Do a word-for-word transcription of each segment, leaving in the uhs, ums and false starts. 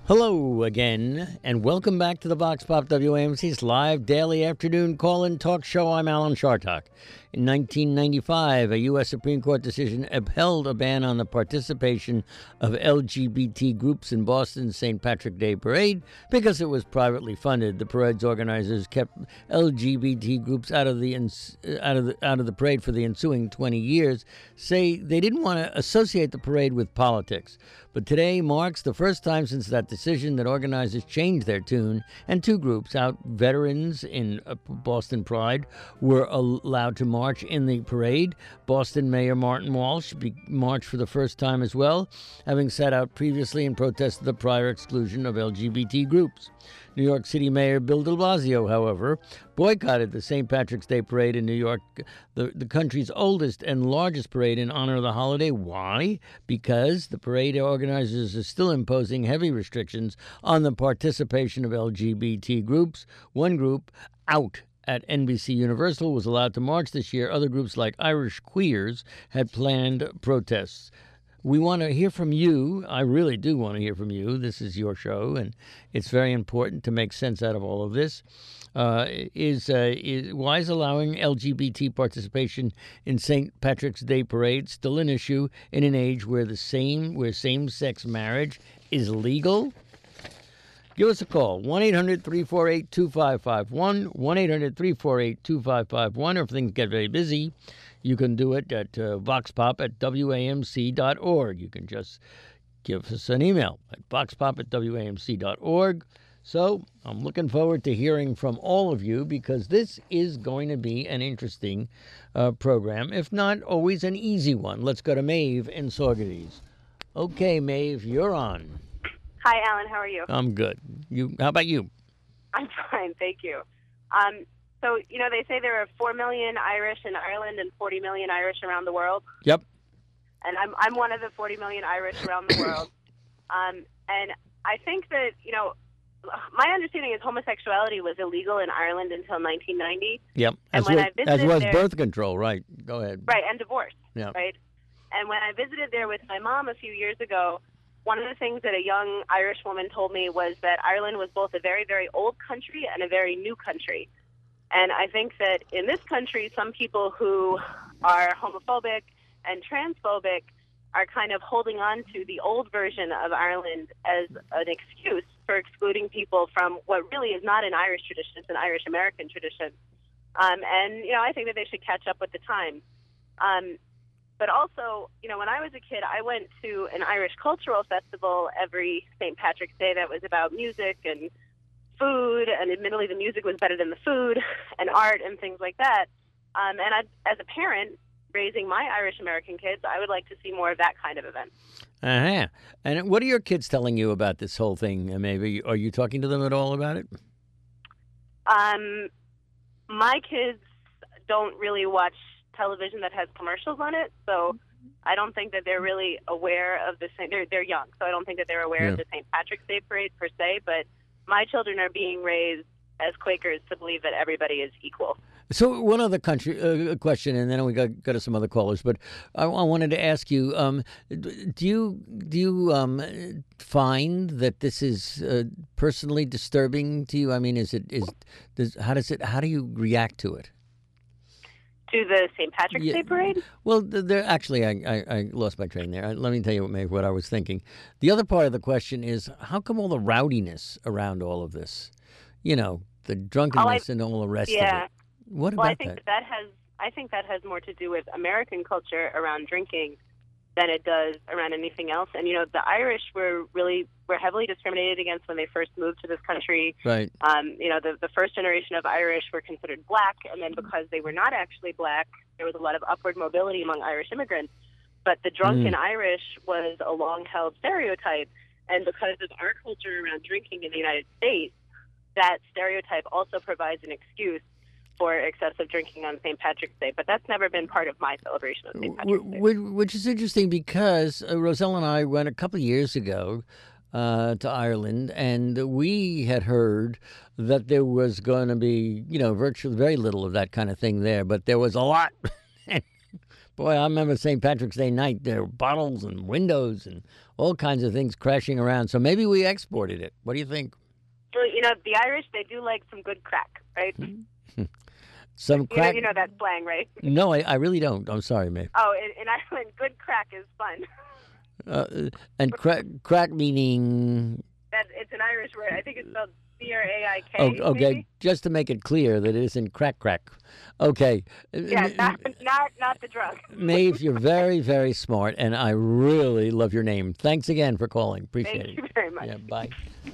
Hello again, and welcome back to the Vox Pop W A M C's live daily afternoon call-in talk show. I'm Alan Chartock. In nineteen ninety-five, a U S Supreme Court decision upheld a ban on the participation of L G B T groups in Boston's Saint Patrick's Day Parade because it was privately funded. The parade's organizers kept L G B T groups out of the out of the out of the parade for the ensuing twenty years. Say they didn't want to associate the parade with politics. But today marks the first time since that decision that organizers changed their tune, and two groups, out veterans in Boston Pride, were allowed to march in the parade. Boston Mayor Martin Walsh be- marched for the first time as well, having sat out previously in protest of the prior exclusion of L G B T groups. New York City Mayor Bill de Blasio, however, boycotted the Saint Patrick's Day Parade in New York, the, the country's oldest and largest parade in honor of the holiday. Why? Because the parade organizers are still imposing heavy restrictions on the participation of L G B T groups. One group, out at N B C Universal, was allowed to march this year. Other groups like Irish Queers had planned protests. We want to hear from you. I really do want to hear from you. This is your show, and it's very important to make sense out of all of this. Uh, is, uh, is why is allowing L G B T participation in Saint Patrick's Day Parade still an issue in an age where the same where same-sex marriage is legal? Give us a call, one eight hundred three four eight two five five one, one eight hundred three four eight two five five one, or if things get very busy, you can do it at uh, voxpop at W A M C dot org. You can just give us an email at voxpop at W A M C dot org. So I'm looking forward to hearing from all of you, because this is going to be an interesting uh, program, if not always an easy one. Let's go to Maeve in Saugerties. Okay, Maeve, you're on. Hi, Alan. How are you? I'm good. You? How about you? I'm fine, thank you. Um, so, you know, they say there are four million Irish in Ireland and forty million Irish around the world. Yep. And I'm I'm one of the forty million Irish around the world. Um, and I think that, you know, my understanding is homosexuality was illegal in Ireland until nineteen ninety. Yep. And As, when was, I visited as was there, birth control, right? Go ahead. Right, and divorce. Yeah. Right. And when I visited there with my mom a few years ago, one of the things that a young Irish woman told me was that Ireland was both a very, very old country and a very new country. And I think that in this country, some people who are homophobic and transphobic are kind of holding on to the old version of Ireland as an excuse for excluding people from what really is not an Irish tradition. It's an Irish-American tradition. Um, and, you know, I think that they should catch up with the times. Um, But also, you know, when I was a kid, I went to an Irish cultural festival every Saint Patrick's Day that was about music and food, and admittedly the music was better than the food, and art and things like that. Um, and I, as a parent raising my Irish-American kids, I would like to see more of that kind of event. Uh-huh. And what are your kids telling you about this whole thing? Maybe are you talking to them at all about it? Um, my kids don't really watch television that has commercials on it, so I don't think that they're really aware of the Saint They're they're young, so I don't think that they're aware yeah. of the Saint Patrick's Day Parade per se. But my children are being raised as Quakers to believe that everybody is equal. So one other country uh, question, and then we got go to some other callers. But I, I wanted to ask you: um, Do you do you um, find that this is uh, personally disturbing to you? I mean, is it is does, how does it how do you react to it? To the Saint Patrick's Yeah. Day Parade? Well, there actually, I, I, I lost my train there. Let me tell you what, Maeve, what I was thinking. The other part of the question is, how come all the rowdiness around all of this? You know, the drunkenness oh, I, and all the rest yeah. of it. What well, about I think that? that? that has I think that has more to do with American culture around drinking than it does around anything else. And, you know, the Irish were really were heavily discriminated against when they first moved to this country. Right. Um, you know, the, the first generation of Irish were considered black, and then because they were not actually black, there was a lot of upward mobility among Irish immigrants. But the drunken Mm. Irish was a long-held stereotype, and because of our culture around drinking in the United States, that stereotype also provides an excuse for excessive drinking on Saint Patrick's Day, but that's never been part of my celebration of Saint Patrick's Day. Which is interesting because uh, Roselle and I went a couple of years ago uh, to Ireland, and we had heard that there was going to be, you know, virtually very little of that kind of thing there, but there was a lot. Boy, I remember Saint Patrick's Day night. There were bottles and windows and all kinds of things crashing around. So maybe we exported it. What do you think? Well, you know, the Irish, they do like some good crack, right? Some You know, crack. you know that slang, right? No, I, I really don't. I'm sorry, Maeve. Oh, in, in Ireland, good crack is fun. Uh, and crack, crack meaning. That it's an Irish word. I think it's spelled C R A I K. Oh, okay, maybe? just to make it clear that it isn't crack crack. Okay. Yeah, not, not not the drug. Maeve, you're very, very smart, and I really love your name. Thanks again for calling. Appreciate Thank it. you very much. Yeah, bye.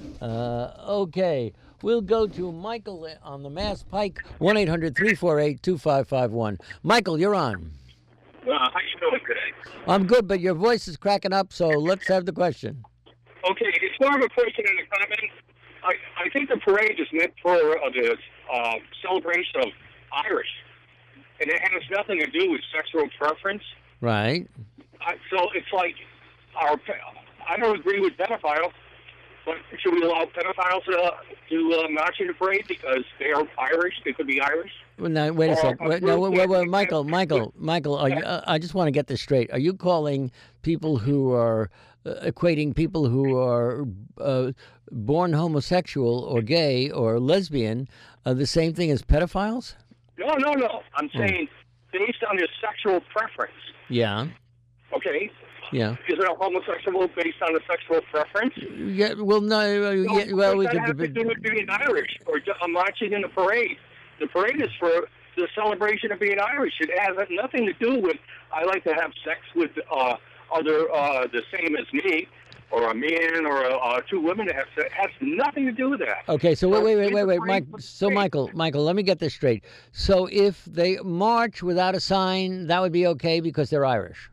Uh, okay, we'll go to Michael on the Mass Pike, one eight hundred three four eight two five five one. Michael, you're on. Uh, how you doing today? I'm good, but your voice is cracking up, so let's have the question. Okay, it's more of a question than a comment. I, I think the parade is meant for uh, the uh, celebration of Irish, and it has nothing to do with sexual preference. Right. I, so it's like, our, I don't agree with pedophiles, but should we allow pedophiles uh, to uh, march in the parade because they are Irish? They could be Irish. Well, now, wait a Or sec. a Wait, no, group wait, wait, wait, that- Michael, Michael, Michael. Are you, uh, I just want to get this straight. Are you calling people who are uh, equating people who are uh, born homosexual or gay or lesbian uh, the same thing as pedophiles? No, no, no. I'm saying based on their sexual preference. Yeah, Okay? yeah, Is it a homosexual based on a sexual preference? yeah. Well, no, uh, No, yeah, well, we that has to could. do with being Irish or ju- uh, marching in the parade. The parade is for the celebration of being Irish. It has nothing to do with I like to have sex with uh, other uh, the same as me, or a man, or uh, uh, two women that have sex. It has nothing to do with that. Okay, so wait, wait, wait, It's wait, a wait, parade Mike. for So, parade. Michael, Michael, let me get this straight. So, if they march without a sign, that would be okay because they're Irish.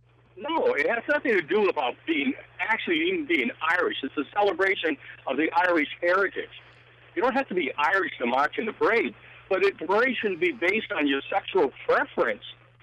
No, it has nothing to do about being actually even being Irish. It's a celebration of the Irish heritage. You don't have to be Irish to march in the parade, but it, the parade shouldn't be based on your sexual preference.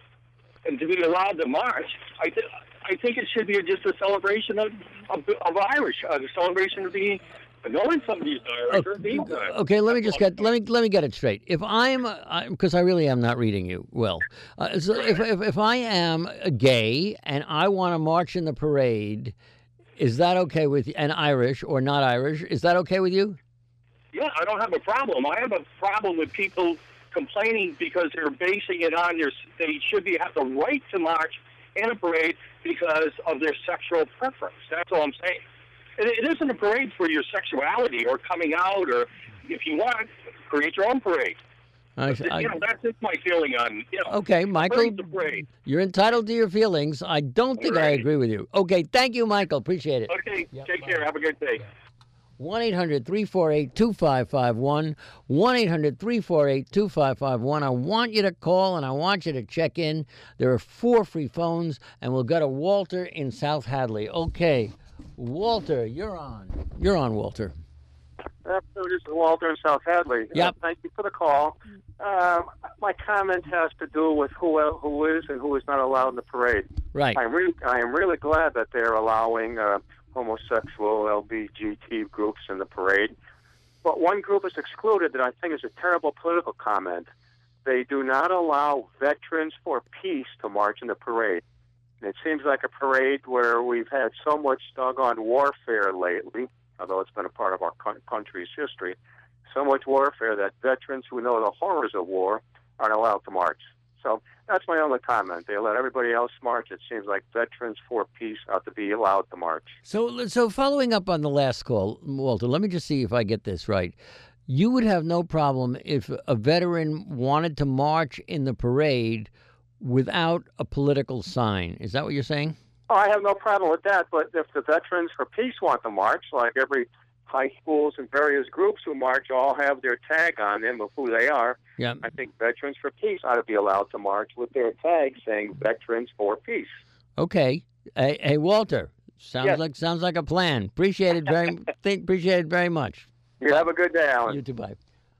And to be allowed to march, I, th- I think it should be just a celebration of of, of Irish, uh, the celebration of being knowing somebody's Irish or being Irish. Okay, let me just get let me let me get it straight. If I'm because I, I really am not reading you well. Uh, so if, if if I am gay and I want to march in the parade, is that okay with you? And Irish or not Irish, is that okay with you? Yeah, I don't have a problem. I have a problem with people complaining because they're basing it on their. They should be have the right to march in a parade because of their sexual preference. That's all I'm saying. It, it isn't a parade for your sexuality or coming out, or if you want, create your own parade. I, But, I- you know, that's just my feeling on. You know, okay, Michael, parade's a parade. you're entitled to your feelings. I don't think I All right. agree with you. Okay, thank you, Michael. Appreciate it. Okay, Yeah, take bye. care. Have a good day. one eight hundred three four eight two five five one. one eight hundred three four eight two five five one. I want you to call and I want you to check in. There are four free phones, and we'll go to Walter in South Hadley. Okay, Walter, you're on. You're on, Walter. Afternoon, this is Walter in South Hadley. Yep. Uh, thank you for the call. Um, my comment has to do with who who is and who is not allowed in the parade. Right. I'm really, I am really glad that they're allowing uh, homosexual L G B T groups in the parade. But one group is excluded that I think is a terrible political comment. They do not allow Veterans for Peace to march in the parade. And it seems like a parade where we've had so much doggone warfare lately, although it's been a part of our co- country's history, so much warfare that veterans who know the horrors of war aren't allowed to march. So that's my only comment. They let everybody else march. It seems like Veterans for Peace ought to be allowed to march. So, so following up on the last call, Walter, let me just see if I get this right. You would have no problem if a veteran wanted to march in the parade without a political sign. Is that what you're saying? Oh, I have no problem with that, but if the Veterans for Peace want to march, like every high schools and various groups who march all have their tag on them of who they are, Yeah. I think Veterans for Peace ought to be allowed to march with their tag saying Veterans for Peace. Okay. Hey, hey Walter. Sounds Yes. like sounds like a plan. Appreciate it very think appreciate it very much. You have a good day, Alan. You too, bye.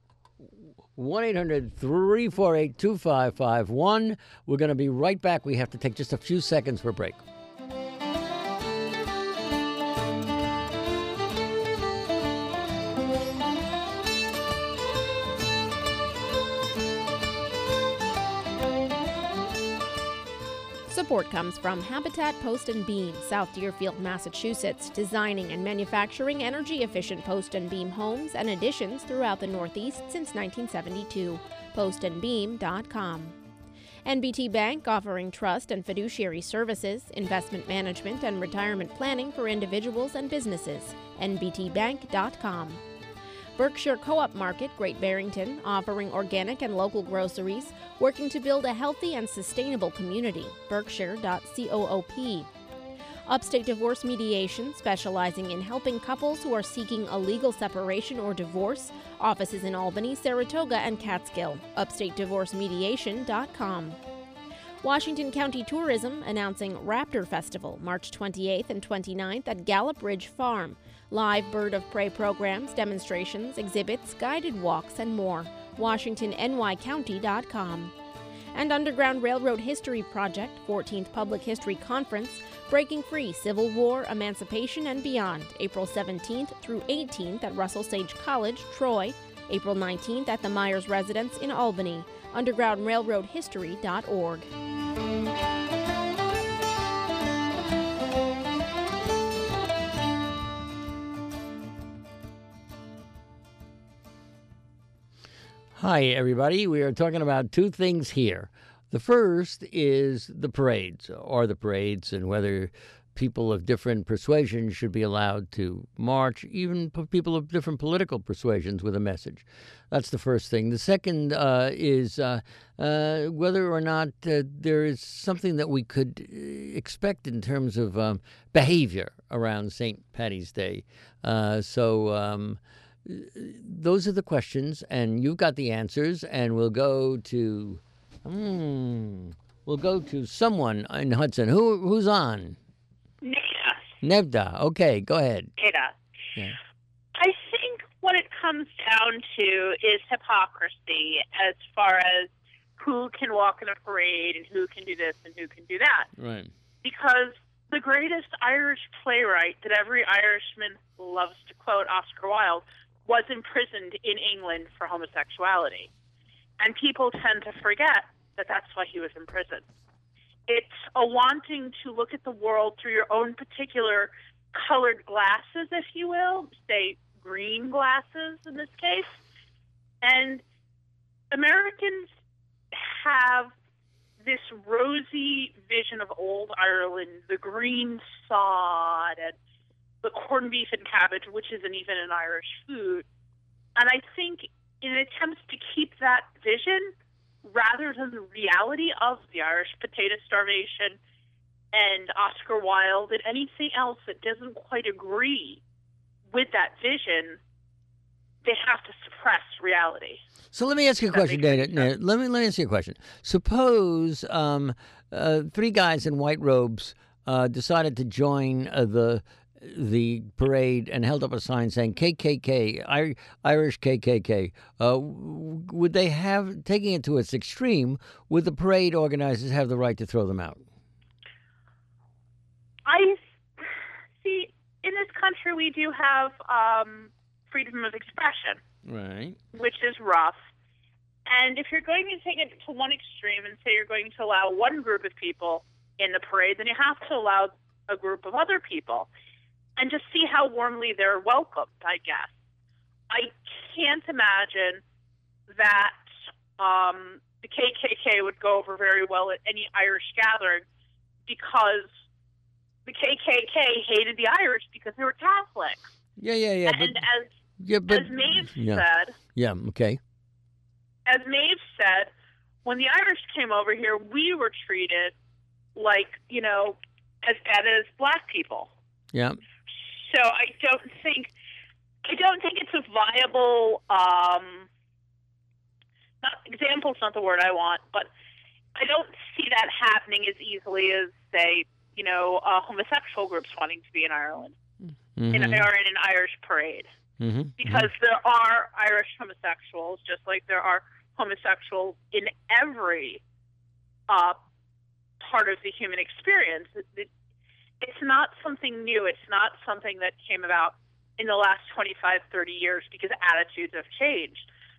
one eight hundred three four eight two five five one. We're going to be right back. We have to take just a few seconds for a break. Support comes from Habitat Post and Beam, South Deerfield, Massachusetts, designing and manufacturing energy-efficient post and beam homes and additions throughout the Northeast since nineteen seventy-two. post and beam dot com. N B T Bank offering trust and fiduciary services, investment management, and retirement planning for individuals and businesses. N B T bank dot com. Berkshire Co-op Market, Great Barrington, offering organic and local groceries, working to build a healthy and sustainable community. Berkshire dot coop. Upstate Divorce Mediation, specializing in helping couples who are seeking a legal separation or divorce. Offices in Albany, Saratoga, and Catskill. upstate divorce mediation dot com. Washington County Tourism announcing Raptor Festival, March twenty-eighth and twenty-ninth at Gallop Ridge Farm. Live bird of prey programs, demonstrations, exhibits, guided walks, and more. washington n y county dot com. And Underground Railroad History Project, fourteenth Public History Conference, Breaking Free, Civil War, Emancipation, and Beyond, April seventeenth through eighteenth at Russell Sage College, Troy, April nineteenth at the Myers Residence in Albany, underground railroad history dot org. Hi, everybody. We are talking about two things here. The first is the parades, or the parades, and whether people of different persuasions should be allowed to march, even p- people of different political persuasions with a message. That's the first thing. The second uh, is uh, uh, whether or not uh, there is something that we could expect in terms of um, behavior around Saint Paddy's Day. Uh, so um, those are the questions, and you've got the answers, and we'll go to... Hmm. We'll go to someone in Hudson. Who Who's on? Neda. Nevda. Okay, go ahead. Neda. Yeah. I think what it comes down to is hypocrisy as far as who can walk in a parade and who can do this and who can do that. Right. Because the greatest Irish playwright that every Irishman loves to quote, Oscar Wilde, was imprisoned in England for homosexuality. And people tend to forget that that's why he was in prison. It's a wanting to look at the world through your own particular colored glasses, if you will, say green glasses in this case. And Americans have this rosy vision of old Ireland, the green sod and the corned beef and cabbage, which isn't even an Irish food. And I think in an attempt to keep that vision, rather than the reality of the Irish potato starvation and Oscar Wilde and anything else that doesn't quite agree with that vision, they have to suppress reality. So let me ask you a question, Dana. Let me let me ask you a question. Suppose um, uh, three guys in white robes uh, decided to join uh, the the parade and held up a sign saying K K K, Irish K K K. Uh, would they have, taking it to its extreme, would the parade organizers have the right to throw them out? I see, in this country we do have um, freedom of expression, right, which is rough. And if you're going to take it to one extreme and say you're going to allow one group of people in the parade, then you have to allow a group of other people. And just see how warmly they're welcomed, I guess. I can't imagine that um, the K K K would go over very well at any Irish gathering because the K K K hated the Irish because they were Catholics. Yeah, yeah, yeah. And but, as, yeah, but, as Maeve yeah. said... Yeah, okay. As Maeve said, when the Irish came over here, we were treated like, you know, as bad as black people. Yeah. So I don't think I don't think it's a viable um, not example's not the word I want, but I don't see that happening as easily as, say, you know, uh, homosexual groups wanting to be in Ireland Mm-hmm. in, or in an Irish parade. Mm-hmm. Because mm-hmm. there are Irish homosexuals, just like there are homosexuals in every uh, part of the human experience. It, it, It's not something new. It's not something that came about in the last twenty-five, thirty years because attitudes have changed.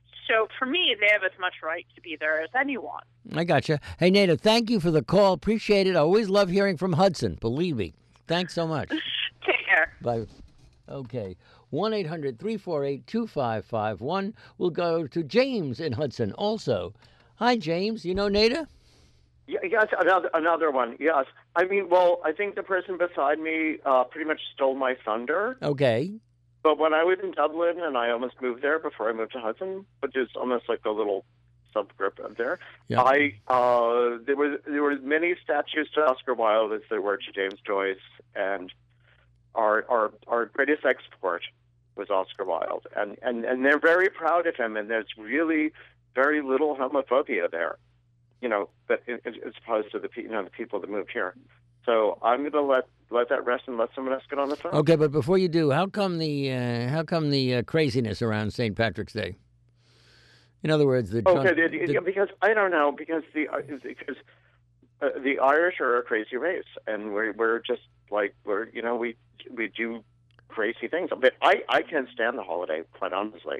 So for me, they have as much right to be there as anyone. I gotcha. Hey, Nada, thank you for the call. Appreciate it. I always love hearing from Hudson. Believe me. Thanks so much. Take care. Bye. Okay. one eight hundred three four eight two five five one. We'll go to James in Hudson also. Hi, James. You know Nada? Yeah, yes, another another one. Yes, I mean, well, I think the person beside me uh, pretty much stole my thunder. Okay. But when I was in Dublin, and I almost moved there before I moved to Hudson, which is almost like a little subgroup of there. Yeah. I uh, there was there were many statues to Oscar Wilde as there were to James Joyce, and our our our greatest export was Oscar Wilde, and and and they're very proud of him, and there's really very little homophobia there. You know, but as opposed to the you know the people that moved here. So I'm going to let let that rest and let someone else get on the phone. Okay, but before you do, how come the uh, how come the uh, craziness around Saint Patrick's Day? In other words, the okay, Trump, the, the, because I don't know because the uh, because uh, the Irish are a crazy race, and we're we're just like we're you know we we do crazy things. But I I can't stand the holiday, quite honestly.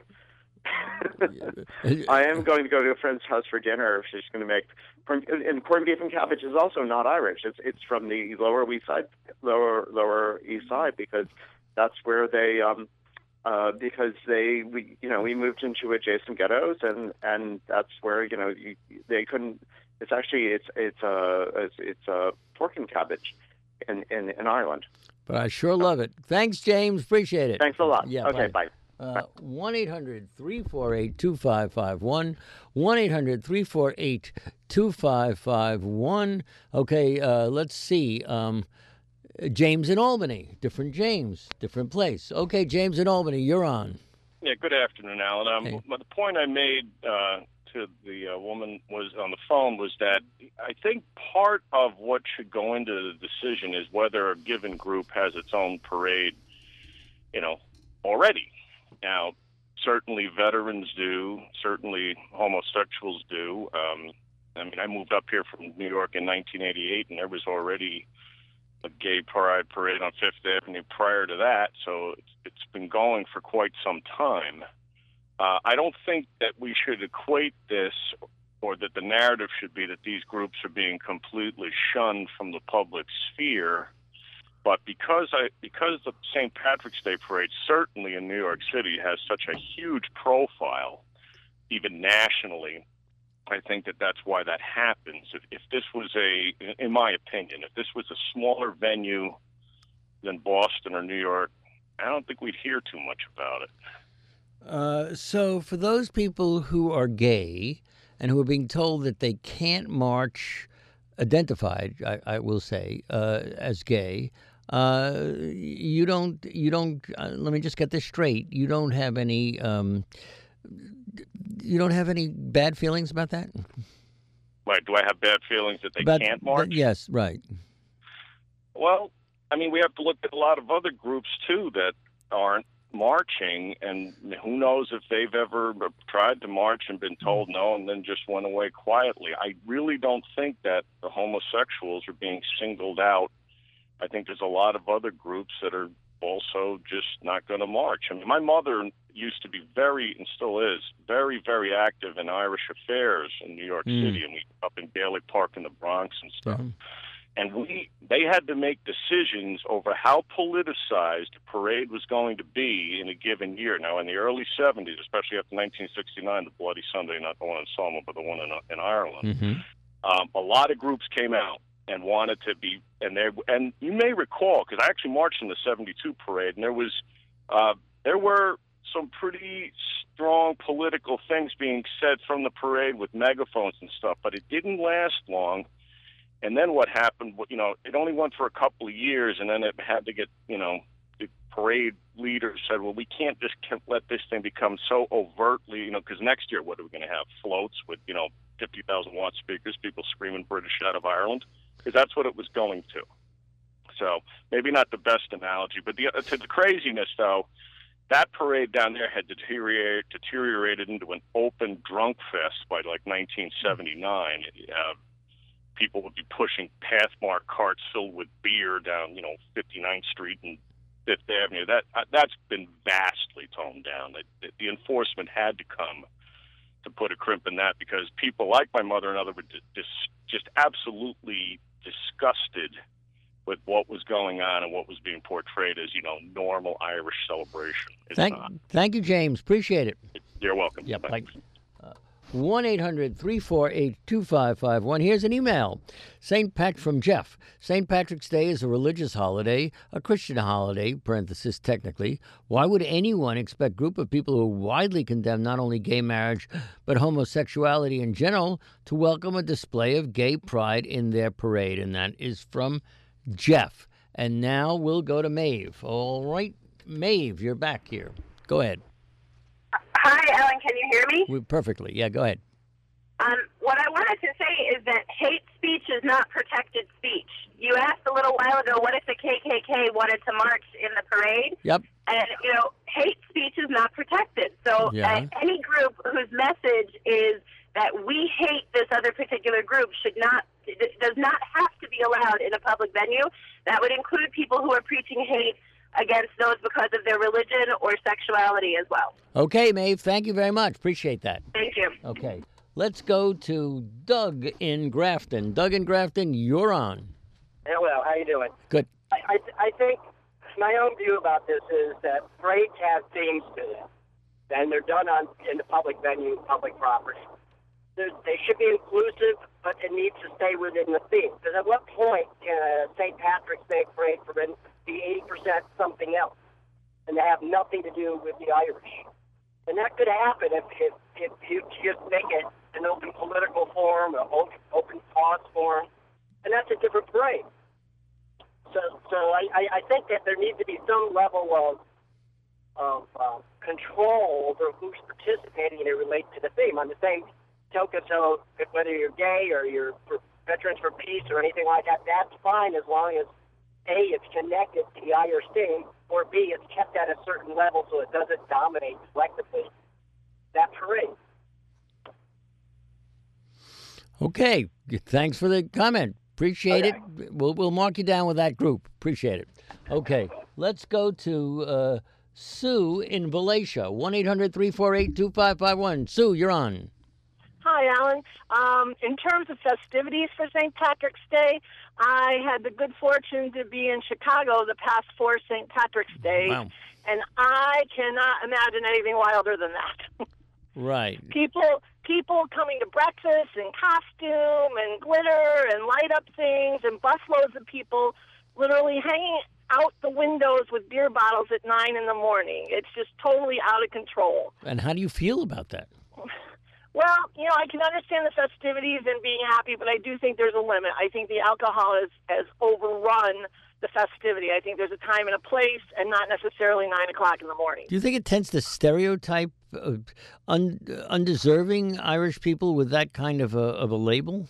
I am going to go to a friend's house for dinner. She's going to make corn, and corned beef and cabbage is also not Irish. It's it's from the lower East Side, lower lower East Side, because that's where they um uh because they we you know we moved into adjacent ghettos, and and that's where you know you, they couldn't. It's actually it's it's a uh, it's, it's a uh, pork and cabbage in, in in Ireland. But I sure love it. Thanks, James. Appreciate it. Thanks a lot. Yeah. Okay. Bye. Bye. Uh, one eight hundred three four eight two five five one. one eight hundred three four eight two five five one. Okay, uh, let's see. Um, James in Albany. Different James, different place. Okay, James in Albany, you're on. Yeah, good afternoon, Alan. Um, Hey. The point I made uh, to the uh, woman was on the phone was that I think part of what should go into the decision is whether a given group has its own parade, you know, already. Now, certainly veterans do, certainly homosexuals do. Um, I mean, I moved up here from New York in nineteen eighty-eight, and there was already a gay pride parade on Fifth Avenue prior to that, so it's, it's been going for quite some time. Uh, I don't think that we should equate this, or that the narrative should be that these groups are being completely shunned from the public sphere. But because I because the Saint Patrick's Day parade, certainly in New York City, has such a huge profile, even nationally, I think that that's why that happens. If, if this was a, in my opinion, if this was a smaller venue than Boston or New York, I don't think we'd hear too much about it. Uh, so for those people who are gay and who are being told that they can't march, identified, I, I will say, uh, as gay, uh, you don't, you don't, uh, let me just get this straight. You don't have any, um, you don't have any bad feelings about that? Right. Do I have bad feelings that they About- can't march? Yes, right. Well, I mean, we have to look at a lot of other groups, too, that aren't marching, and who knows if they've ever tried to march and been told no and then just went away quietly. I really don't think that the homosexuals are being singled out. I think there's a lot of other groups that are also just not going to march. I mean, my mother used to be very, and still is, very, very active in Irish affairs in New York Mm. City, and we up in Daly Park in the Bronx and stuff. Mhm. And we, they had to make decisions over how politicized the parade was going to be in a given year. Now, in the early seventies, especially after nineteen sixty-nine, the Bloody Sunday, not the one in Selma, but the one in, in Ireland, hmm um, a lot of groups came out and wanted to be, and they, and you may recall, because I actually marched in the seventy-two parade, and there was, uh, there were some pretty strong political things being said from the parade with megaphones and stuff, but it didn't last long. And then what happened, you know, it only went for a couple of years, and then it had to get, you know, the parade leaders said, well, we can't just let this thing become so overtly, you know, because next year, what are we going to have? Floats with, you know, fifty thousand watt speakers, people screaming British out of Ireland? Because that's what it was going to. So maybe not the best analogy, but the, to the craziness, though, that parade down there had deteriorated, deteriorated into an open drunk fest by like nineteen seventy-nine. Uh, people would be pushing Pathmark carts filled with beer down, you know, fifty-ninth Street and Fifth Avenue. That uh, that's been vastly toned down. The, the enforcement had to come to put a crimp in that, because people like my mother and other were just, just absolutely disgusted with what was going on and what was being portrayed as, you know, normal Irish celebration. It's Thank, not. thank you, James. Appreciate it. You're welcome. Yeah, bye. Thanks. one eight hundred three four eight two five five one. Here's an email. Saint Pat from Jeff. Saint Patrick's Day is a religious holiday, a Christian holiday, parenthesis technically. Why would anyone expect a group of people who widely condemn not only gay marriage, but homosexuality in general, to welcome a display of gay pride in their parade? And that is from Jeff. And now we'll go to Maeve. All right, Maeve, you're back here. Go ahead. Hi, Ellen. Can you hear me? We, perfectly. Yeah, go ahead. Um, what I wanted to say is that hate speech is not protected speech. You asked a little while ago, what if the K K K wanted to march in the parade? Yep. And, you know, hate speech is not protected. So Yeah. uh, any group whose message is that we hate this other particular group should not, does not have to be allowed in a public venue. That would include people who are preaching hate against those because of their religion or sexuality as well. Okay, Maeve, thank you very much. Appreciate that. Thank you. Okay, let's go to Doug in Grafton. Doug in Grafton, you're on. Hello, how you doing? Good. I, I, I think my own view about this is that parades have themes to them, and they're done on in the public venue, public property. They're, they should be inclusive, but it needs to stay within the theme. Because at what point can a Saint Patrick's Day parade be eighty percent something else, and they have nothing to do with the Irish? And that could happen if, if, if you just make it an open political forum, an open, open cause forum, and that's a different parade. So, so I, I, I think that there needs to be some level of of uh, control over who's participating and it relates to the theme. On the same token, so if, whether you're gay or you're for Veterans for Peace or anything like that, that's fine as long as A, it's connected to the Irish theme, or B, it's kept at a certain level so it doesn't dominate collectively that parade. Okay, thanks for the comment. Appreciate Okay. it. We'll we'll mark you down with that group. Appreciate it. Okay, let's go to uh, Sue in Valatia. one eight hundred three four eight two five five one. Sue, you're on. Hi, Alan. Um, in terms of festivities for Saint Patrick's Day, I had the good fortune to be in Chicago the past four Saint Patrick's Days, Wow. and I cannot imagine anything wilder than that. Right. people people coming to breakfast in costume and glitter and light up things, and busloads of people literally hanging out the windows with beer bottles at nine in the morning. It's just totally out of control. And how do you feel about that? Well, you know, I can understand the festivities and being happy, but I do think there's a limit. I think the alcohol has, has overrun the festivity. I think there's a time and a place, and not necessarily nine o'clock in the morning. Do you think it tends to stereotype uh, un, undeserving Irish people with that kind of a, of a label?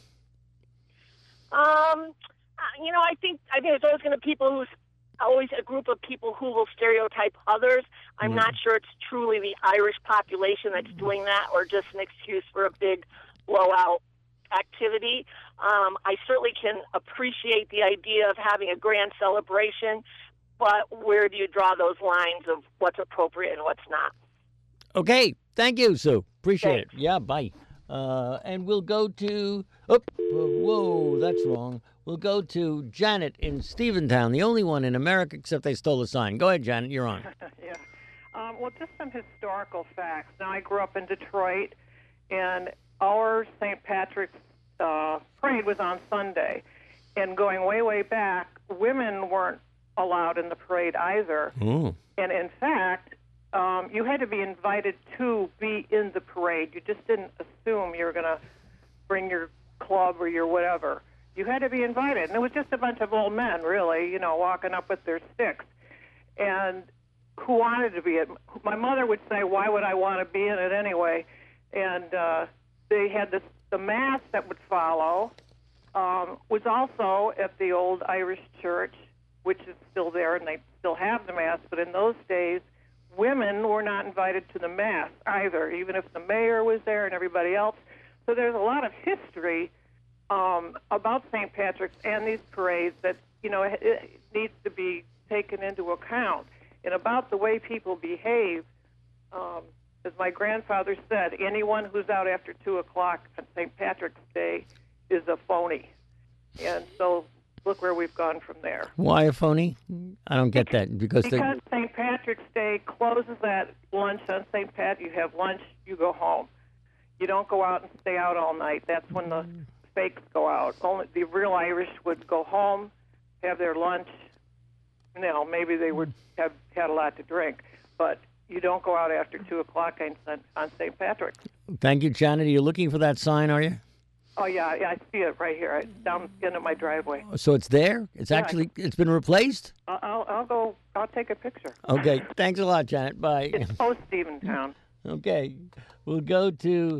Um, you know, I think I think there's always going to be people who's always a group of people who will stereotype others. I'm Mm. not sure it's truly the Irish population that's doing that, or just an excuse for a big blowout activity. Um, I certainly can appreciate the idea of having a grand celebration, but where do you draw those lines of what's appropriate and what's not? Okay, thank you, Sue. Appreciate Thanks. it. Yeah, bye. Uh, and we'll go to, oh, whoa, that's wrong. We'll go to Janet in Stephentown, the only one in America except they stole the sign. Go ahead, Janet, you're on. Yeah. Um, well, just some historical facts. Now, I grew up in Detroit, and our Saint Patrick's uh, parade was on Sunday. And going way, way back, women weren't allowed in the parade either. Ooh. And in fact, um, you had to be invited to be in the parade. You just didn't assume you were going to bring your club or your whatever. You had to be invited. And it was just a bunch of old men, really, you know, walking up with their sticks. And who wanted to be it? My mother would say, why would I want to be in it anyway? And uh, they had this, the Mass that would follow um, was also at the old Irish church, which is still there, and they still have the Mass. But in those days, women were not invited to the Mass either, even if the mayor was there and everybody else. So there's a lot of history um, about Saint Patrick's and these parades that, you know, it, it needs to be taken into account. And about the way people behave, um, as my grandfather said, anyone who's out after two o'clock on Saint Patrick's Day is a phony. And so look where we've gone from there. Why a phony? I don't get that. Because, because Saint Patrick's Day closes at lunch on Saint Pat. You have lunch, you go home. You don't go out and stay out all night. That's when the fakes go out. Only the real Irish would go home, have their lunch. You know, maybe they would have had a lot to drink, but you don't go out after two o'clock on, on Saint Patrick's. Thank you, Janet. Are you looking for that sign, are you? Oh, yeah, yeah, I see it right here. It's down the end of my driveway. So it's there? It's Yeah. actually, it's been replaced? I'll, I'll, I'll go, I'll take a picture. Okay. Thanks a lot, Janet. Bye. It's post Steventown. Okay. We'll go to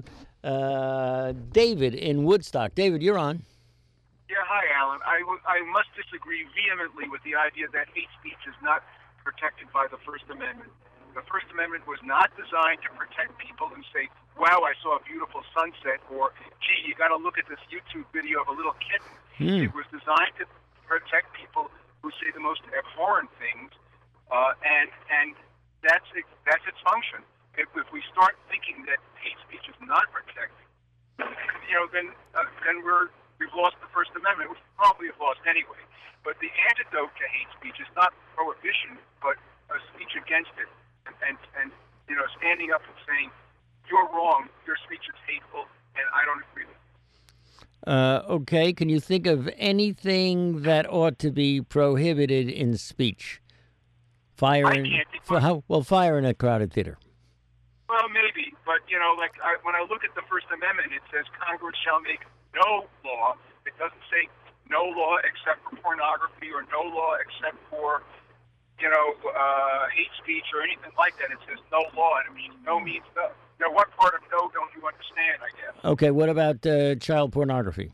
uh, David in Woodstock. David, you're on. Yeah, hi, Alan. I, w- I must disagree vehemently with the idea that hate speech is not protected by the First Amendment. The First Amendment was not designed to protect people who say, wow, I saw a beautiful sunset, or, gee, you got to look at this YouTube video of a little kitten. Hmm. It was designed to protect people who say the most abhorrent things, uh, and and that's it, that's its function. If, if we start thinking that hate speech is not protected, you know, then uh, then we're we've lost the First Amendment, which we probably have lost anyway. But the antidote to hate speech is not prohibition, but a speech against it, and and, and you know, standing up and saying, you're wrong, your speech is hateful, and I don't agree with it. Uh, okay. Can you think of anything that ought to be prohibited in speech? Fire I in, can't think for how, well, fire in a crowded theater. Well, maybe, but, you know, like, I, when I look at the First Amendment, it says Congress shall make no law. It doesn't say no law except for pornography or no law except for, you know, uh, hate speech or anything like that. It says no law, and it means no means no. Now, what part of no don't you understand, I guess? Okay. What about uh, child pornography?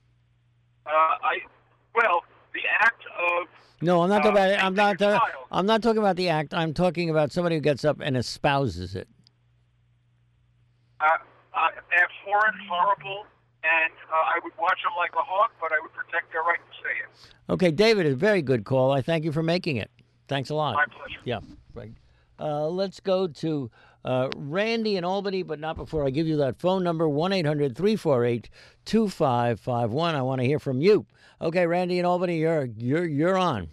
Uh, I, well, the act of... No, I'm not talking uh, about it. I'm not. your Uh, child. I'm not talking about the act. I'm talking about somebody who gets up and espouses it. Uh, uh, abhorrent, horrible, and uh, I would watch them like a hawk, but I would protect their right to say it. Okay, David, a very good call. I thank you for making it. Thanks a lot. My pleasure. Yeah, right. Uh, let's go to uh, Randy in Albany, but not before I give you that phone number, one eight hundred three four eight two five five one. I want to hear from you. Okay, Randy in Albany, you're you're you're on.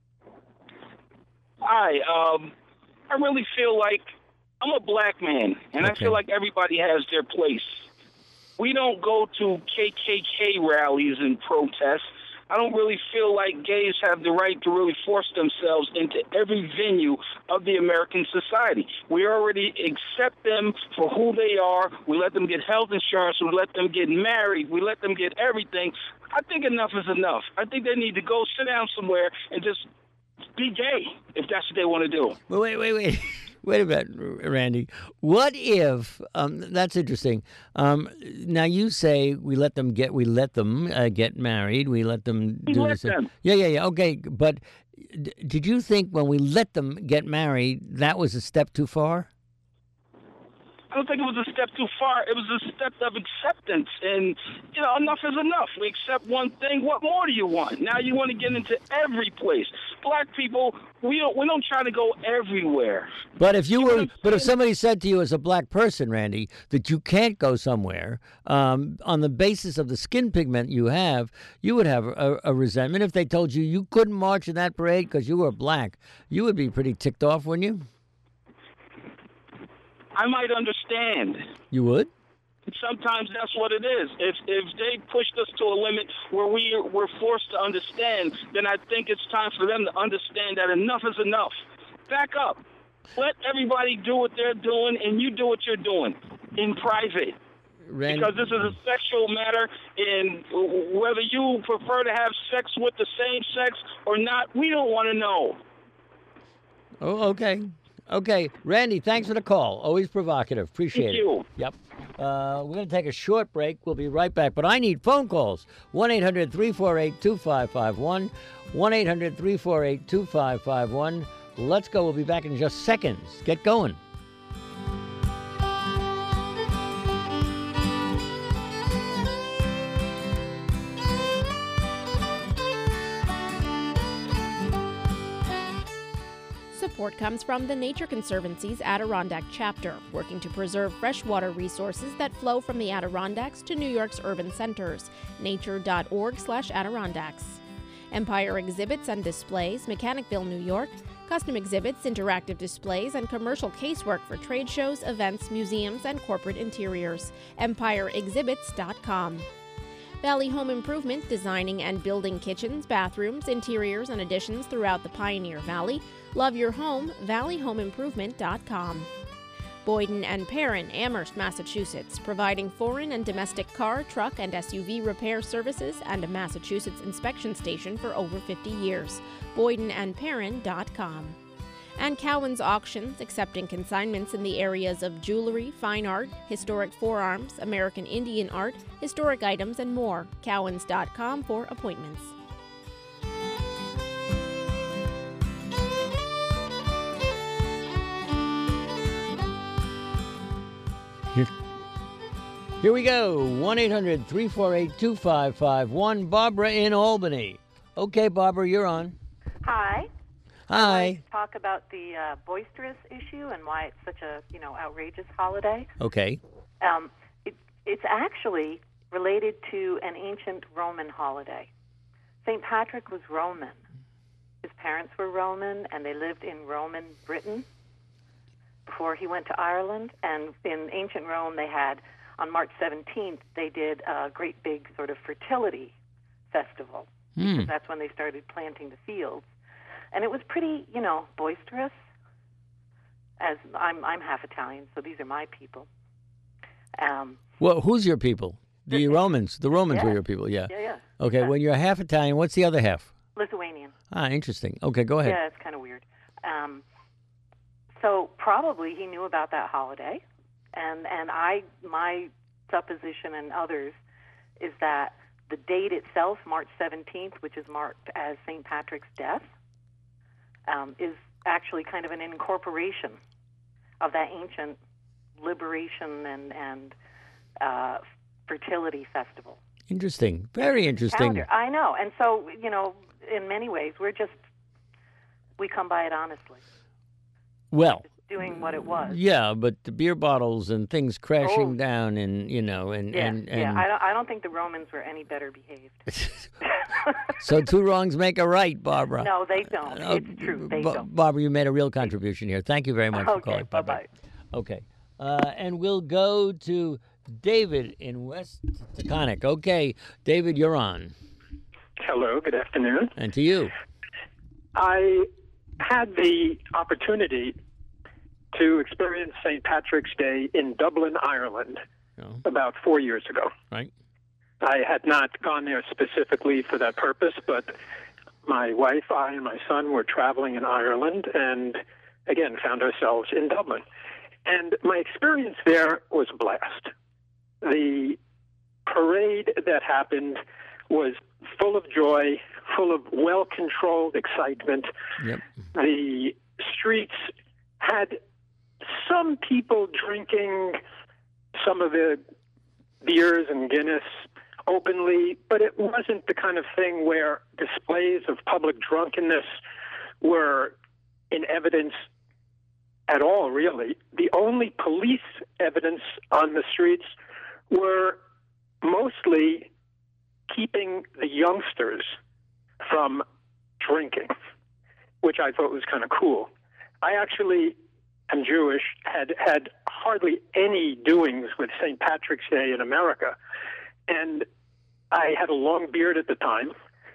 Hi. Um, I really feel like I'm a black man, and I Okay. feel like everybody has their place. We don't go to K K K rallies and protests. I don't really feel like gays have the right to really force themselves into every venue of the American society. We already accept them for who they are. We let them get health insurance. We let them get married. We let them get everything. I think enough is enough. I think they need to go sit down somewhere and just be gay if that's what they want to do. Well, wait, wait, wait. Wait a minute, Randy. What if, um, that's interesting. Um, now you say we let them get, we let them uh, get married. We let them We do let this. them. Yeah, yeah, yeah. Okay. But d- did you think when we let them get married, that was a step too far? I don't think it was a step too far. It was a step of acceptance. And, you know, enough is enough. We accept one thing. What more do you want? Now you want to get into every place. Black people, we don't, we don't try to go everywhere. But if you were, but if somebody said to you as a black person, Randy, that you can't go somewhere um, on the basis of the skin pigment you have, you would have a, a resentment. If they told you you couldn't march in that parade because you were black, you would be pretty ticked off, wouldn't you? I might understand. You would? Sometimes that's what it is. If if they pushed us to a limit where we were forced to understand, then I think it's time for them to understand that enough is enough. Back up. Let everybody do what they're doing, and you do what you're doing in private. Randy, Because this is a sexual matter, and whether you prefer to have sex with the same sex or not, we don't want to know. oh, okay. Okay. Randy, thanks for the call. Always provocative. Appreciate Thank it. you. Yep. Uh, we're going to take a short break. We'll be right back. But I need phone calls. one eight hundred three four eight two five five one. one eight hundred three four eight two five five one. Let's go. We'll be back in just seconds. Get going. support comes from the Nature Conservancy's Adirondack chapter, working to preserve freshwater resources that flow from the Adirondacks to New York's urban centers. nature.org slash Adirondacks. Empire Exhibits and Displays, Mechanicville, New York. Custom exhibits, interactive displays, and commercial casework for trade shows, events, museums, and corporate interiors. empire exhibits dot com. Valley Home Improvement, designing and building kitchens, bathrooms, interiors, and additions throughout the Pioneer Valley. Love your home, valley home improvement dot com. Boyden and Perrin, Amherst, Massachusetts, providing foreign and domestic car, truck, and S U V repair services and a Massachusetts inspection station for over fifty years. boyden and perrin dot com. And Cowan's Auctions, accepting consignments in the areas of jewelry, fine art, historic forearms, American Indian art, historic items, and more. cowans dot com for appointments. Here, here we go. one eight hundred three four eight two five five one. Barbara in Albany. Okay, Barbara, you're on. Hi. Hi. Talk about the uh, boisterous issue and why it's such a you know outrageous holiday. Okay. Um, it, it's actually related to an ancient Roman holiday. Saint Patrick was Roman. His parents were Roman, and they lived in Roman Britain before he went to Ireland. And in ancient Rome, they had, on March seventeenth, they did a great big sort of fertility festival. Hmm. Because that's when they started planting the fields. And it was pretty, you know, boisterous. As I'm, I'm half Italian, so these are my people. Um, Well, who's your people? The Romans. The Romans yeah. were your people, yeah. Yeah, yeah. Okay, when you're half Italian, what's the other half? Lithuanian. Ah, interesting. Okay, go ahead. Yeah, it's kind of weird. Um, so probably he knew about that holiday, and and I my supposition and others is that the date itself, March seventeenth, which is marked as Saint Patrick's death, um, is actually kind of an incorporation of that ancient liberation and and uh, fertility festival. Interesting. Very interesting. Calendar. I know, and so you know, in many ways, we're just we come by it honestly. Well, doing what it was. yeah, but the beer bottles and things crashing Oh. down, and you know, and Yeah, and, and yeah. I don't. I don't think the Romans were any better behaved. so two wrongs make a right, Barbara. No, they don't. Uh, It's true. They Ba- don't. Barbara, you made a real contribution here. Thank you very much for Okay, calling. bye-bye. Okay, uh, and we'll go to David in West Taconic. Okay, David, you're on. Hello, good afternoon. And to you. I had the opportunity to experience Saint Patrick's Day in Dublin, Ireland, Oh. about four years ago. Right. I had not gone there specifically for that purpose, but my wife, I, and my son were traveling in Ireland and, again, found ourselves in Dublin. And my experience there was a blast. The parade that happened was full of joy, full of well-controlled excitement. Yep. The streets had some people drinking some of the beers and Guinness openly, but it wasn't the kind of thing where displays of public drunkenness were in evidence at all, really. The only police evidence on the streets were mostly keeping the youngsters from drinking, which I thought was kind of cool. I actually am Jewish, had had hardly any doings with Saint Patrick's Day in America, and I had a long beard at the time.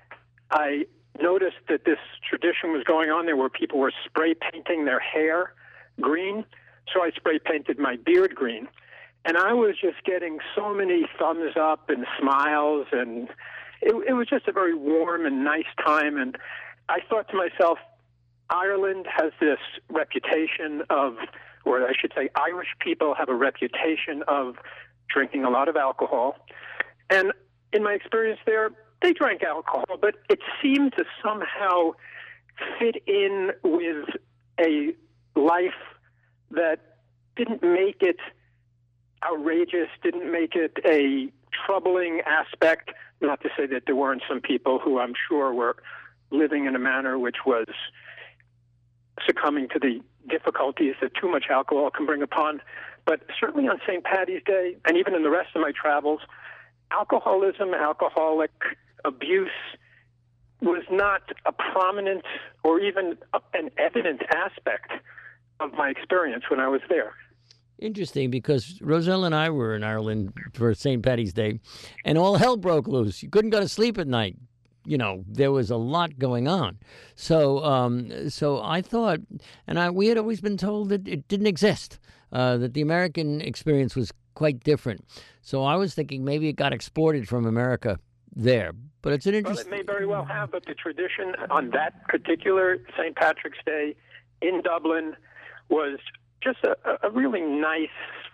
I noticed that this tradition was going on there where people were spray painting their hair green, so I spray painted my beard green. And I was just getting so many thumbs up and smiles, and it, it was just a very warm and nice time. And I thought to myself, Ireland has this reputation of, or I should say Irish people have a reputation of drinking a lot of alcohol. And in my experience there, they drank alcohol, but it seemed to somehow fit in with a life that didn't make it outrageous, didn't make it a troubling aspect. Not to say that there weren't some people who I'm sure were living in a manner which was succumbing to the difficulties that too much alcohol can bring upon. But certainly on Saint Patty's Day, and even in the rest of my travels, alcoholism, alcoholic abuse was not a prominent or even an evident aspect of my experience when I was there. Interesting, because Roselle and I were in Ireland for Saint Patty's Day, and all hell broke loose. You couldn't go to sleep at night. You know, there was a lot going on. So, um, so I thought, and I, we had always been told that it didn't exist, uh, that the American experience was quite different. So I was thinking maybe it got exported from America there. But it's an interesting... Well, it may very well have, but the tradition on that particular Saint Patrick's Day in Dublin was just a, a really nice,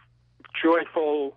joyful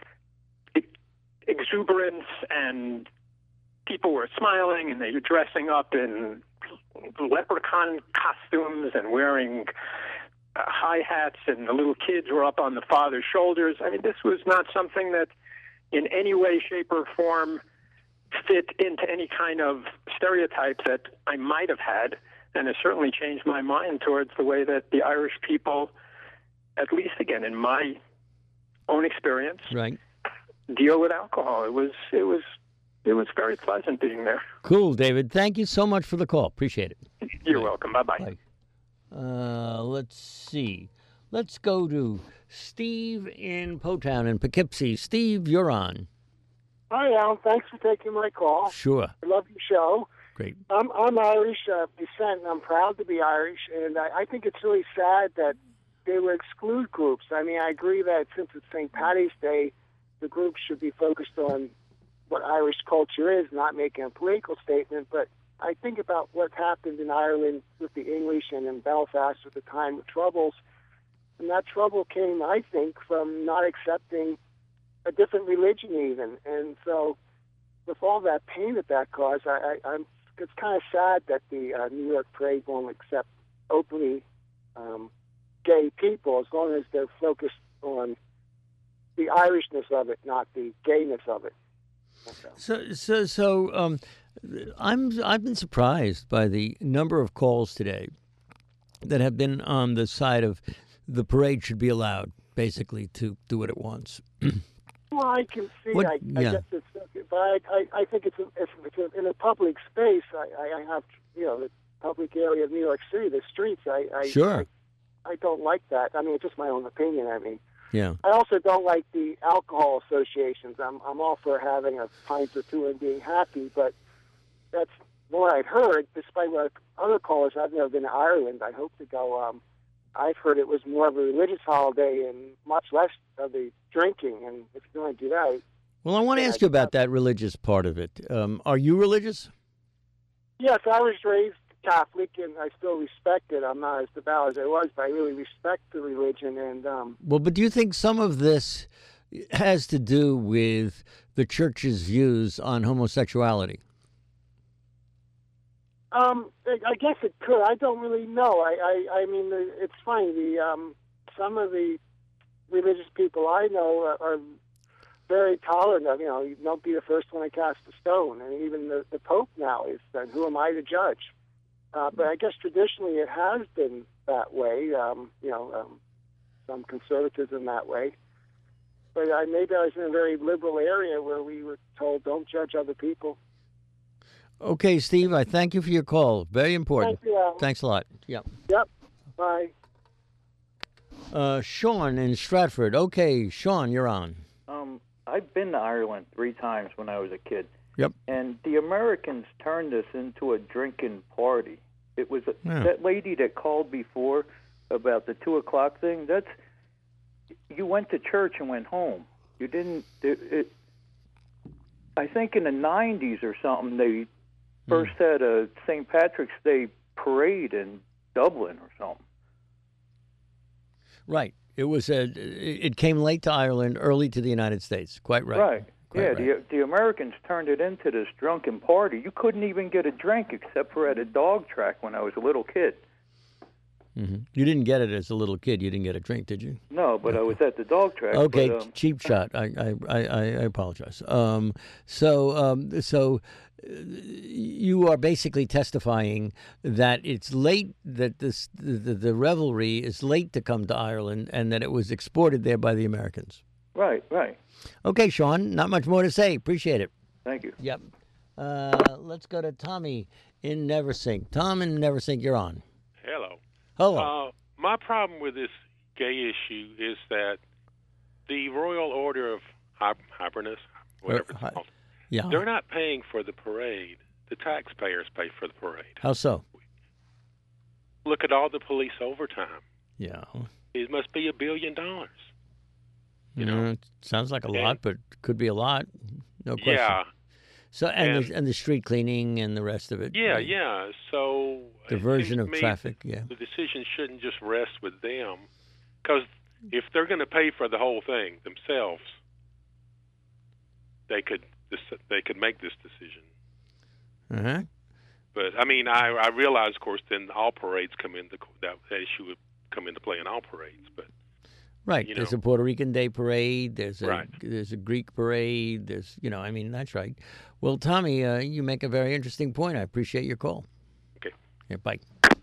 exuberance, and people were smiling, and they were dressing up in leprechaun costumes and wearing uh, high hats, and the little kids were up on the father's shoulders. I mean, this was not something that in any way, shape, or form fit into any kind of stereotype that I might have had, and it certainly changed my mind towards the way that the Irish people, at least again in my own experience, right, deal with alcohol. It was it was it was very pleasant being there. Cool, David. Thank you so much for the call. Appreciate it. You're welcome. Bye-bye. Bye. Uh, let's see. Let's go to Steve in Potown in Poughkeepsie. Steve, you're on. Hi, Alan. Thanks for taking my call. Sure. I love your show. Great. I'm, I'm Irish uh, descent, and I'm proud to be Irish, and I, I think it's really sad that they would exclude groups. I mean, I agree that since it's Saint Patty's Day, the groups should be focused on what Irish culture is, not making a political statement, but I think about what happened in Ireland with the English and in Belfast at the time of Troubles, and that trouble came, I think, from not accepting a different religion even. And so with all that pain that that caused, I, I, I'm, it's kind of sad that the uh, New York Parade won't accept openly um, gay people, as long as they're focused on the Irishness of it, not the gayness of it. So, so, so, um, I'm I've been surprised by the number of calls today that have been on the side of the parade should be allowed, basically, to do what it wants. Well, I can see. What- I, I yeah. guess it's, but I, I, I think it's, a, it's, it's a, in a public space. I, I have, you know, the public area of New York City, the streets. I, I Sure. I, I don't like that. I mean, it's just my own opinion. I mean, Yeah. I also don't like the alcohol associations. I'm, I'm all for having a pint or two and being happy, but that's what I'd heard. Despite what other callers, I've never been to Ireland. I hope to go. Um, I've heard it was more of a religious holiday and much less of the drinking. And if you're going to do that, Well, I want to ask you about that religious part of it. Um, are you religious? yes, I was raised Catholic, and I still respect it. I'm not as devout as I was, but I really respect the religion. And um, Well, but do you think some of this has to do with the church's views on homosexuality? Um, I I guess it could. I don't really know. I, I, I mean, the- it's funny. The um, some of the religious people I know are, are very tolerant of. You know, you don't be the first one to cast a stone, and even the, the Pope now is. Then who am I to judge? Uh, but I guess traditionally it has been that way. Um, you know, um, some conservatism that way. But I, maybe I was in a very liberal area where we were told don't judge other people. Okay, Steve, I thank you for your call. Very important. Thank you, Alan. Thanks a lot. Yeah. Yep. Bye. Uh, Sean in Stratford. Okay, Sean, you're on. Um, I've been to Ireland three times when I was a kid. Yep. And the Americans turned this into a drinking party. It was a, Yeah. that lady that called before about the two o'clock thing. That's you went to church and went home. You didn't. It, it, I think in the nineties or something they first had a Saint Patrick's Day parade in Dublin or something. Right. It was a. It came late to Ireland, early to the United States. Quite right. Right. Quite yeah, right. the the Americans turned it into this drunken party. You couldn't even get a drink except for at a dog track when I was a little kid. Mm-hmm. You didn't get it as a little kid. You didn't get a drink, did you? No, but I was at the dog track. Okay, but, um, cheap shot. I I, I, I apologize. Um, so um, so uh, you are basically testifying that it's late, that this the, the revelry is late to come to Ireland, and that it was exported there by the Americans. Right, right. Okay, Sean. Not much more to say. Appreciate it. Thank you. Yep. Uh, let's go to Tommy in Neversink. Tom in Neversink, you're on. Hello. Hello. Uh, my problem with this gay issue is that the Royal Order of Hib- Hibernus, whatever it's Uh, called, yeah. they're not paying for the parade. The taxpayers pay for the parade. How so? Look at all the police overtime. Yeah. It must be a billion dollars. You know, it sounds like a lot, but could be a lot. No question. Yeah. So and And- the, and the street cleaning and the rest of it. Yeah, right? yeah. So it Diversion seems of to me traffic. Yeah. the decision shouldn't just rest with them, because if they're going to pay for the whole thing themselves, they could this- they could make this decision. Uh huh. But I mean, I, I realize, of course, then all parades come into that, that issue would come into play in all parades. But Right. you There's know. a Puerto Rican Day parade. There's a Right. there's a Greek parade. There's you know I mean that's right. Well, Tommy, uh, you make a very interesting point. I appreciate your call. Okay. Yeah, bye.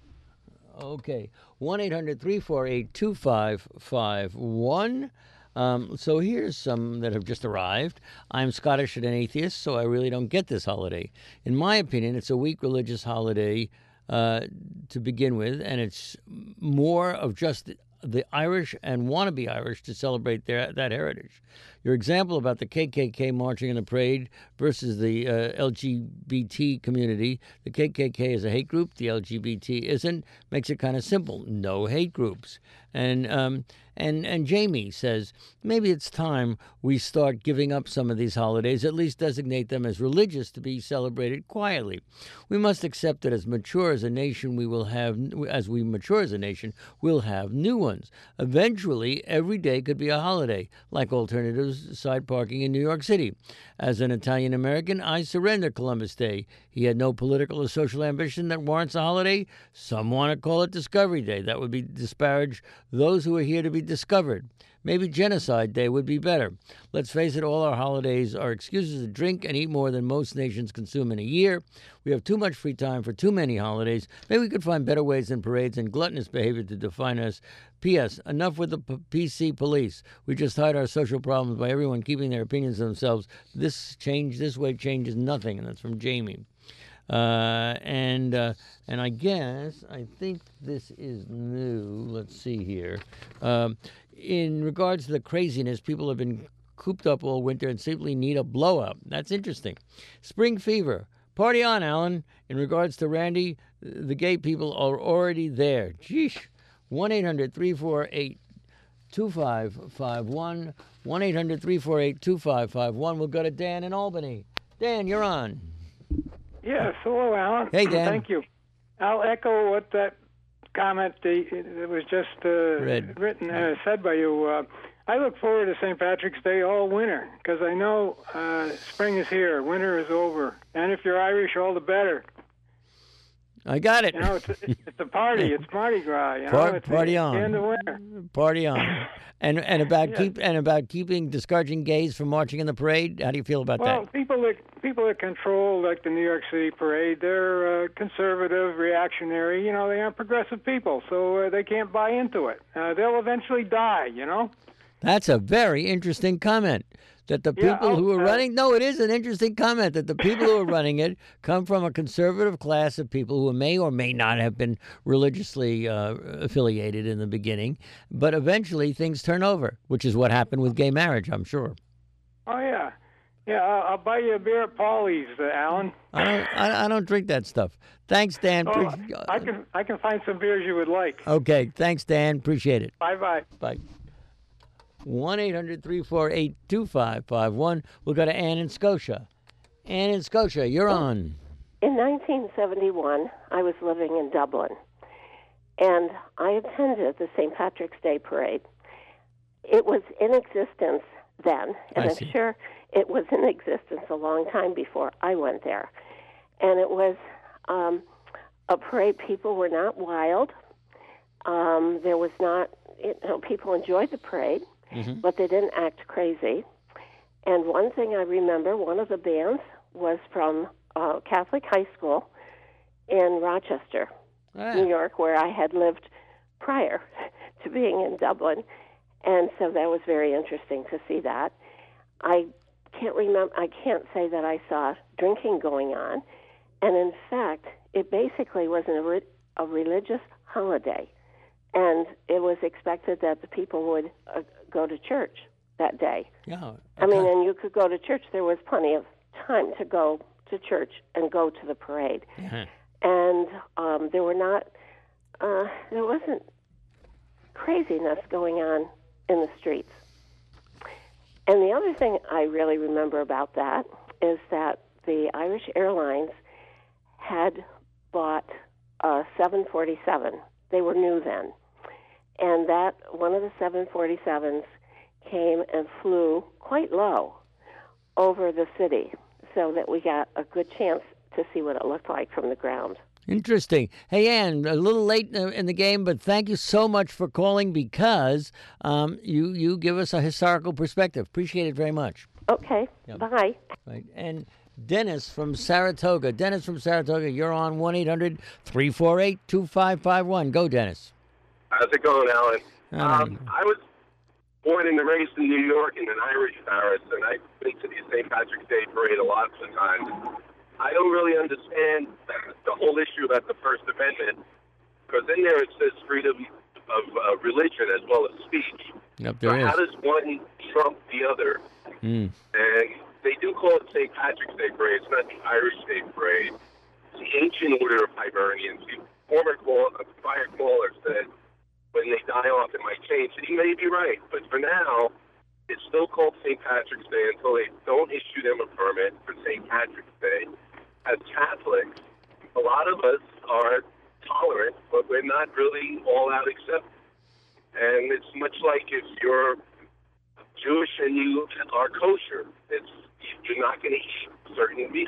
Okay. one eight hundred three four eight two five five one. Um, so here's some that have just arrived. I'm Scottish and an atheist, so I really don't get this holiday. In my opinion, it's a weak religious holiday uh, to begin with, and it's more of just the Irish and wannabe Irish to celebrate their that heritage. Your example about the K K K marching in the parade versus the uh, L G B T community, the K K K is a hate group, the L G B T isn't, makes it kind of simple. No hate groups. And um, and and Jamie says, maybe it's time we start giving up some of these holidays, at least designate them as religious to be celebrated quietly. We must accept that as mature as a nation, we will have, as we mature as a nation, we'll have new ones. Eventually, every day could be a holiday, like alternatives side parking in New York City. As an Italian American, I surrender Columbus Day. He had no political or social ambition that warrants a holiday. Some want to call it Discovery Day. That would be disparage those who are here to be discovered. Maybe Genocide Day would be better. Let's face it, all our holidays are excuses to drink and eat more than most nations consume in a year. We have too much free time for too many holidays. Maybe we could find better ways than parades and gluttonous behavior to define us. P S. Enough with the P- PC police. We just hide our social problems by everyone keeping their opinions to themselves. This change, this way changes nothing. And that's from Jamie. Uh, and uh, and I guess I think this is new. Let's see here. Um, in regards to the craziness, people have been cooped up all winter and simply need a blowout. That's interesting. Spring fever. Party on, Alan. In regards to Randy, the gay people are already there. Jeesh. one eight hundred three four eight two five five one. one eight hundred three four eight two five five one. We'll go to Dan in Albany. Dan, you're on. Yes, hello, Alan. Hey, Dan. Thank you. I'll echo what that comment the, it was just uh, Read. written and said by you. Uh, I look forward to Saint Patrick's Day all winter because I know uh, spring is here, winter is over, and if you're Irish, all the better. I got it. You know, it's a, it's a party. It's Mardi Gras. You know, Par- it's party the on. end of winter. Party on. And and about Yeah. keep and about keeping discouraging gays from marching in the parade. How do you feel about Well, that? people that people that control like the New York City parade, they're uh, conservative, reactionary. You know, they aren't progressive people, so uh, they can't buy into it. Uh, they'll eventually die. You know. That's a very interesting comment. That the Yeah, people I'll- who are uh, running no, it is an interesting comment that the people who are running it come from a conservative class of people who may or may not have been religiously uh, affiliated in the beginning, but eventually things turn over, which is what happened with gay marriage, I'm sure. Oh yeah, yeah. I'll, I'll buy you a beer at Paulie's, uh, Alan. I don't, I, I don't drink that stuff. Thanks, Dan. Oh, Pre- I can I can find some beers you would like. okay, thanks, Dan. Appreciate it. Bye bye. Bye. one eight hundred three four eight two five five one. We'll go to Ann in Scotia. Ann in Scotia, you're on. In nineteen seventy-one, I was living in Dublin, and I attended the Saint Patrick's Day parade. It was in existence then, and I I'm see. sure it was in existence a long time before I went there. And it was um, a parade. People were not wild. Um, there was not, you know, people enjoyed the parade, Mm-hmm. but they didn't act crazy. And one thing I remember, one of the bands was from uh, Catholic High School in Rochester, Ah. New York, where I had lived prior to being in Dublin. And so that was very interesting to see that. I can't remember, I can't say that I saw drinking going on. And in fact, it basically was an, a religious holiday. And it was expected that the people would uh, go to church that day. Yeah. I mean, and you could go to church. There was plenty of time to go to church and go to the parade. Uh-huh. And um, there were not, uh, there wasn't craziness going on in the streets. And the other thing I really remember about that is that the Irish Airlines had bought a seven forty-seven. They were new then. And that one of the seven forty-sevens came and flew quite low over the city so that we got a good chance to see what it looked like from the ground. Interesting. Hey, Ann, a little late in the game, but thank you so much for calling because um, you, you give us a historical perspective. Appreciate it very much. Okay. Yep. Bye. Right. And Dennis from Saratoga. Dennis from Saratoga, you're on one eight hundred three four eight two five five one. Go, Dennis. How's it going, Alan? Um, Um, I was born and raised in New York in an Irish parish, and I've been to the Saint Patrick's Day parade a lot of times. I don't really understand the whole issue about the First Amendment, because in there it says freedom of uh, religion as well as speech. Yep, So there is. how does one trump the other? Mm. And they do call it Saint Patrick's Day parade. It's not the Irish Day parade. It's the ancient order of Hibernians. The former call, a prior caller said when they die off it might change. And he may be right, but for now, it's still called Saint Patrick's Day until they don't issue them a permit for Saint Patrick's Day. As Catholics, a lot of us are tolerant, but we're not really all out accepting. And it's much like if you're Jewish and you are kosher, it's you're not going to eat certain meat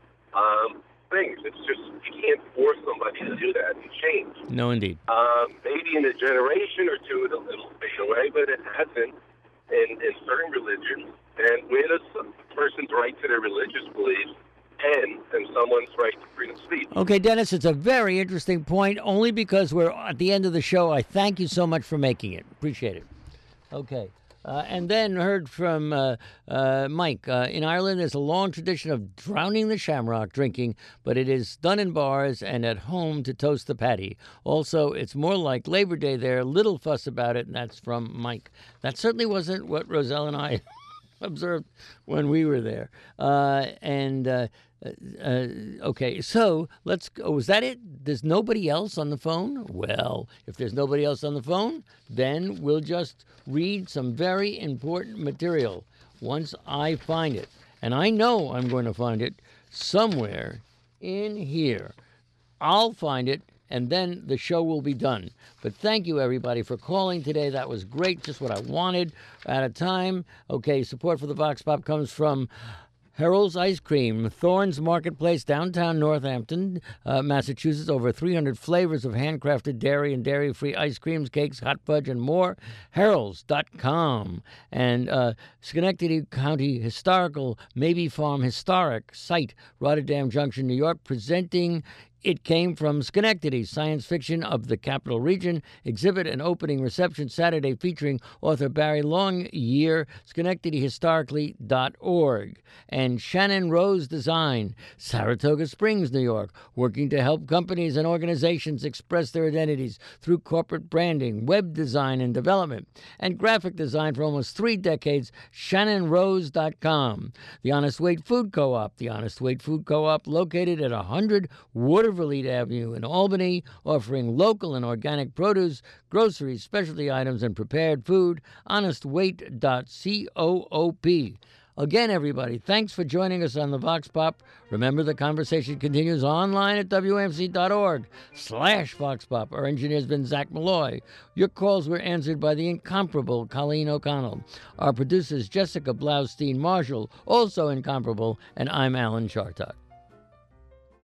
um, things. It's just you can't force somebody to do that and change. No, indeed. Um, maybe in a generation or two it'll, it'll fade away, but it hasn't in, in certain religions. And where does a person's right to their religious beliefs end and someone's right to freedom of speech? Okay, Dennis, it's a very interesting point, only because we're at the end of the show. I thank you so much for making it. Appreciate it. Okay. Uh, and then heard from uh, uh, Mike. Uh, in Ireland, there's a long tradition of drowning the shamrock drinking, but it is done in bars and at home to toast the paddy. Also, it's more like Labor Day there. Little fuss about it, and that's from Mike. That certainly wasn't what Roselle and I observed when we were there. Uh, and... Uh, Uh, okay, so let's go. Was that it? There's nobody else on the phone? Well, if there's nobody else on the phone, then we'll just read some very important material once I find it. And I know I'm going to find it somewhere in here. I'll find it, and then the show will be done. But thank you, everybody, for calling today. That was great, just what I wanted at a time. Okay, support for the Vox Pop comes from Harold's Ice Cream, Thorns Marketplace, downtown Northampton, uh, Massachusetts. Over three hundred flavors of handcrafted dairy and dairy-free ice creams, cakes, hot fudge, and more. Harolds dot com. And uh, Schenectady County Historical Maybe Farm Historic Site, Rotterdam Junction, New York, presenting It Came from Schenectady, Science Fiction of the Capital Region, exhibit and opening reception Saturday featuring author Barry Longyear, Schenectady Historically dot org. And Shannon Rose Design, Saratoga Springs, New York, working to help companies and organizations express their identities through corporate branding, web design and development, and graphic design for almost three decades, Shannon Rose dot com. The Honest Weight Food Co-op, the Honest Weight Food Co-op, located at one hundred Watervliet Avenue in Albany, offering local and organic produce, groceries, specialty items, and prepared food, honest weight dot coop. Again, everybody, thanks for joining us on the Vox Pop. Remember, the conversation continues online at W M C dot org slash Vox Pop. Our engineer's been Zach Malloy. Your calls were answered by the incomparable Colleen O'Connell. Our producers, Jessica Blaustein Marshall, also incomparable, and I'm Alan Chartock.